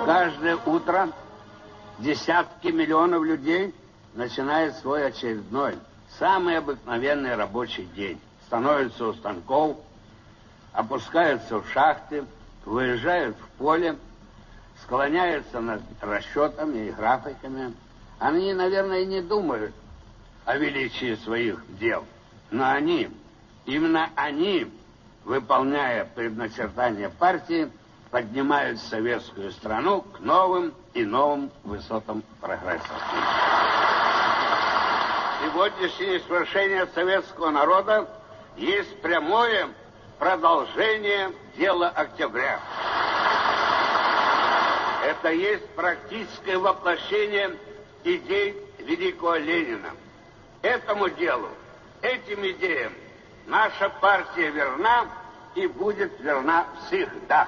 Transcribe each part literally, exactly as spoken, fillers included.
Каждое утро десятки миллионов людей начинают свой очередной, самый обыкновенный рабочий день. Становятся у станков, опускаются в шахты, выезжают в поле, склоняются над расчетами и графиками. Они, наверное, и не думают о величии своих дел. Но они, именно они, выполняя предначертания партии, поднимают советскую страну к новым и новым высотам прогресса. Сегодняшнее свершение советского народа есть прямое продолжение дела октября. Это есть практическое воплощение идей великого Ленина. Этому делу, этим идеям наша партия верна и будет верна всегда.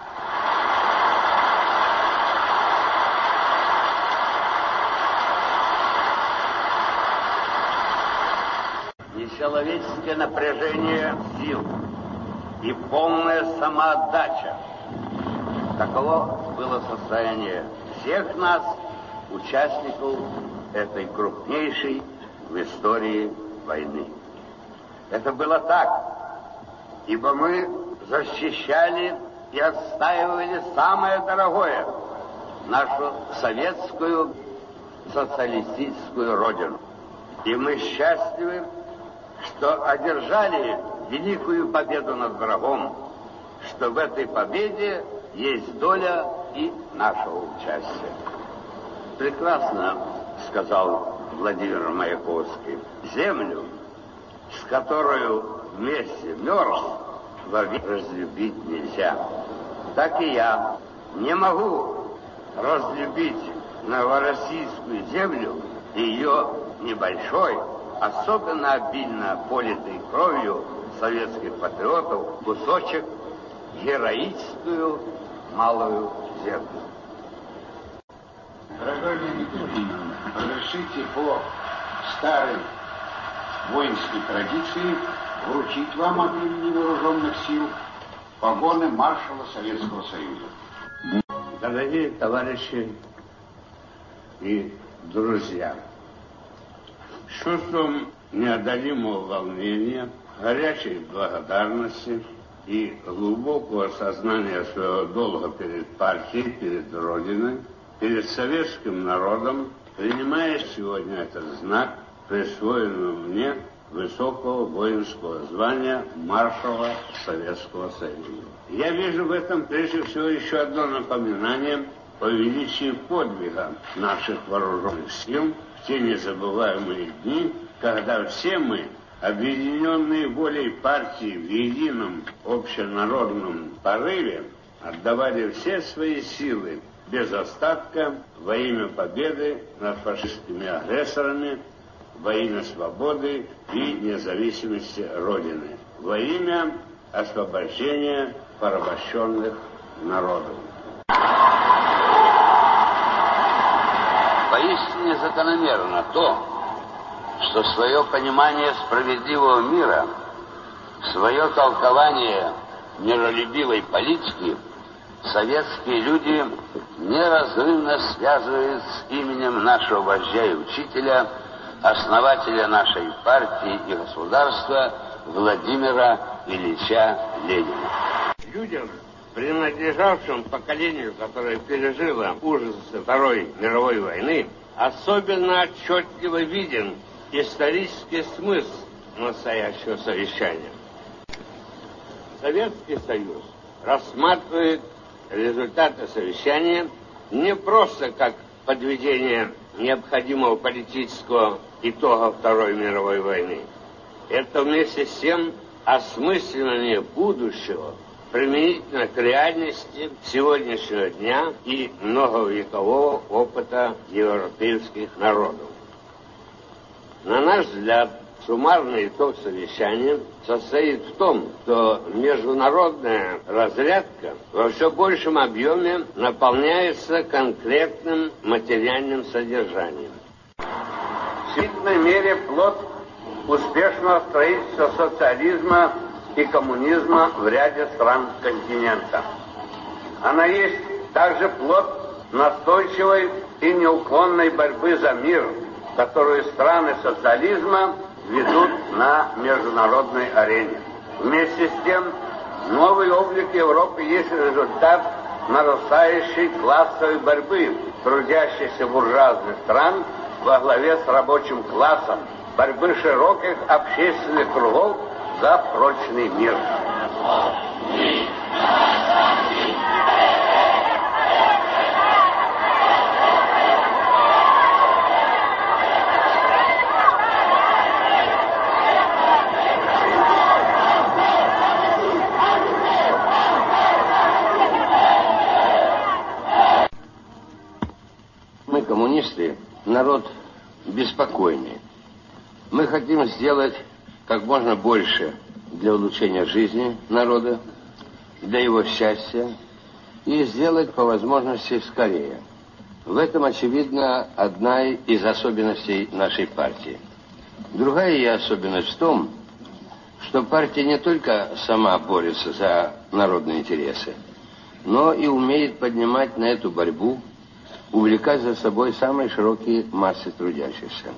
Нечеловеческое напряжение сил и полная самоотдача. Таково было состояние всех нас, участников этой крупнейшей в истории войны. Это было так, ибо мы защищали и отстаивали самое дорогое, нашу советскую социалистическую родину. И мы счастливы, что одержали великую победу над врагом, что в этой победе есть доля и нашего участия. Прекрасно сказал Владимир Маяковский: землю, с которой вместе мерз, вовек разлюбить нельзя. Так и я не могу разлюбить новороссийскую землю и ее небольшой, особенно обильно политой кровью советских патриотов, кусочек героическую малую землю. Дорогой Леонид Ильич, разрешите по старой воинской традиции вручить вам от имени вооруженных сил погоны маршала Советского Союза. Дорогие товарищи и друзья, с чувством неодолимого волнения, горячей благодарности и глубокого сознания своего долга перед партией, перед Родиной, перед советским народом, принимая сегодня этот знак, присвоенного мне высокого воинского звания маршала Советского Союза. Я вижу в этом прежде всего еще одно напоминание о величии подвига наших вооруженных сил в те незабываемые дни, когда все мы, объединенные волей партии в едином общенародном порыве, отдавали все свои силы без остатка во имя победы над фашистскими агрессорами, во имя свободы и независимости Родины, во имя освобождения порабощенных народов. Поистине закономерно то, что свое понимание справедливого мира, свое толкование миролюбивой политики советские люди неразрывно связывают с именем нашего вождя и учителя, основателя нашей партии и государства Владимира Ильича Ленина. Людям, принадлежавшим поколению, которое пережило ужасы Второй мировой войны, особенно отчетливо виден исторический смысл настоящего совещания. Советский Союз рассматривает результаты совещания не просто как подведение необходимого политического итога Второй мировой войны. Это вместе с тем осмысливание будущего применительно к реальности сегодняшнего дня и многовекового опыта европейских народов. На наш взгляд, суммарный итог совещания состоит в том, что международная разрядка во все большем объеме наполняется конкретным материальным содержанием. В значительной мере плод успешного строительства социализма и коммунизма в ряде стран континента. Она есть также плод настойчивой и неуклонной борьбы за мир, которую страны социализма ведут на международной арене. Вместе с тем, новый облик Европы есть результат нарастающей классовой борьбы трудящихся буржуазных стран во главе с рабочим классом, борьбы широких общественных кругов за прочный мир. Мы, коммунисты, народ беспокойный. Мы хотим сделать как можно больше для улучшения жизни народа, для его счастья, и сделать по возможности скорее. В этом, очевидно, одна из особенностей нашей партии. Другая ее особенность в том, что партия не только сама борется за народные интересы, но и умеет поднимать на эту борьбу, увлекать за собой самые широкие массы трудящихся.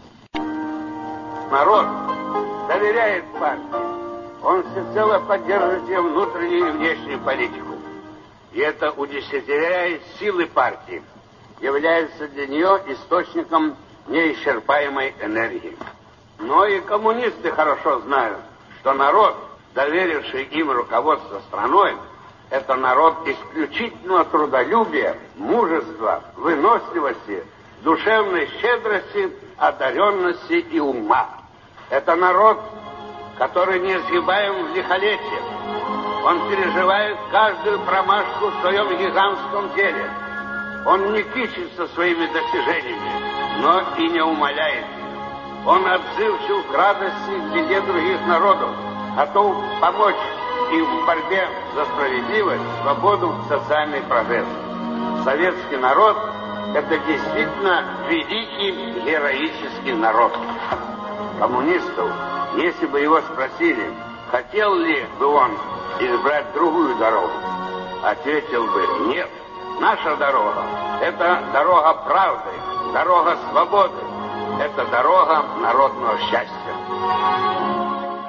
Народ доверяет партии. Он всецело поддерживает ее внутреннюю и внешнюю политику. И это удесятеряет силы партии, является для нее источником неисчерпаемой энергии. Но и коммунисты хорошо знают, что народ, доверивший им руководство страной, это народ исключительного трудолюбия, мужества, выносливости, душевной щедрости, одаренности и ума. Это народ, который неизгибаем в лихолетие. Он переживает каждую промашку в своем гигантском деле. Он не кичится своими достижениями, но и не умаляет. Он отзывчив к радости в беде других народов, готов помочь им в борьбе за справедливость, свободу, социальный прогресс. Советский народ – это действительно великий героический народ. Коммунистов, если бы его спросили, хотел ли бы он избрать другую дорогу, ответил бы нет. Наша дорога – это дорога правды, дорога свободы, это дорога народного счастья.